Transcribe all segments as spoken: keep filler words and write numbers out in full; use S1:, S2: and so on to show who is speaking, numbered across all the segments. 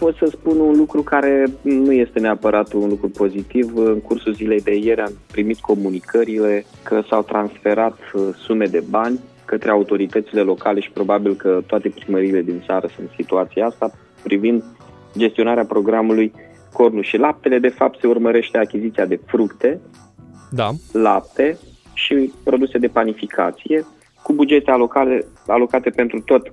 S1: pot să spun un lucru care nu este neapărat un lucru pozitiv. În cursul zilei de ieri am primit comunicările că s-au transferat sume de bani către autoritățile locale și probabil că toate primăriile din țară sunt în situația asta, privind gestionarea programului Cornul și Laptele. De fapt, se urmărește achiziția de fructe,
S2: da.
S1: lapte și produse de panificație, cu bugete alocate, alocate pentru tot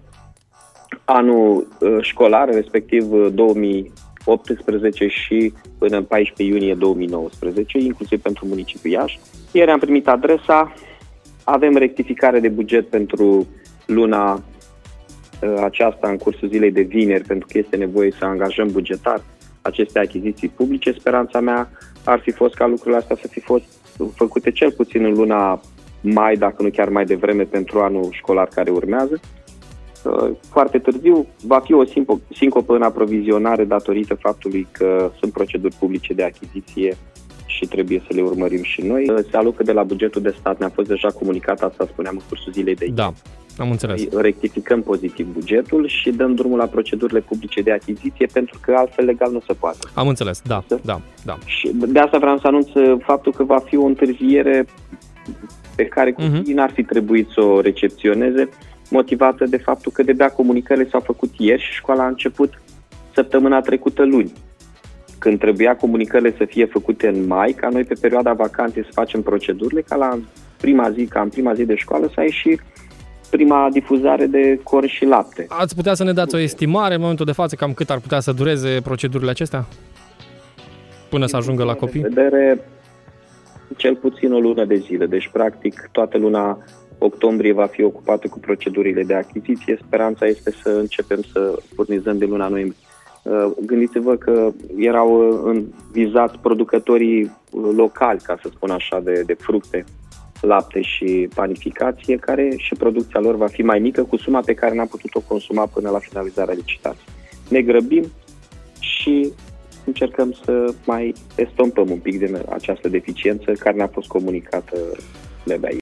S1: anul școlar, respectiv două mii optsprezece și până în paisprezece iunie două mii nouăsprezece, inclusiv pentru municipiul Iași. Ieri am primit adresa, avem rectificare de buget pentru luna aceasta în cursul zilei de vineri, pentru că este nevoie să angajăm bugetar aceste achiziții publice. Speranța mea ar fi fost ca lucrurile astea să fi fost făcute cel puțin în luna mai, dacă nu chiar mai devreme, pentru anul școlar care urmează. Foarte târziu va fi o sincopă în aprovizionare datorită faptului că sunt proceduri publice de achiziție și trebuie să le urmărim și noi. Se alocă de la bugetul de stat, ne-a fost deja comunicat, asta spuneam în cursul zilei de ieri.
S2: Da, am înțeles.
S1: Rectificăm pozitiv bugetul și dăm drumul la procedurile publice de achiziție, pentru că altfel legal nu se poate.
S2: Am înțeles, da, da, da.
S1: Și de asta vreau să anunț faptul că va fi o întârziere pe care copiii uh-huh. n-ar fi trebuit să o recepționeze, motivată de faptul că de-abia comunicările s-au făcut ieri și școala a început săptămâna trecută luni, când trebuia comunicările să fie făcute în mai, ca noi pe perioada vacanței să facem procedurile, ca la prima zi, ca în prima zi de școală să ai și prima difuzare de corn și lapte.
S2: Ați putea să ne dați o estimare în momentul de față, cam cât ar putea să dureze procedurile acestea? Până să ajungă la copii?
S1: De vedere, cel puțin o lună de zile, deci practic toată luna octombrie va fi ocupată cu procedurile de achiziție. Speranța este să începem să furnizăm de luna noiembrie. Gândiți-vă că erau vizați producătorii locali, ca să spun așa, de, de fructe, lapte și panificație, care și producția lor va fi mai mică, cu suma pe care n-am putut-o consuma până la finalizarea licitației. Ne grăbim și încercăm să mai estompăm un pic de această deficiență care ne-a fost comunicată de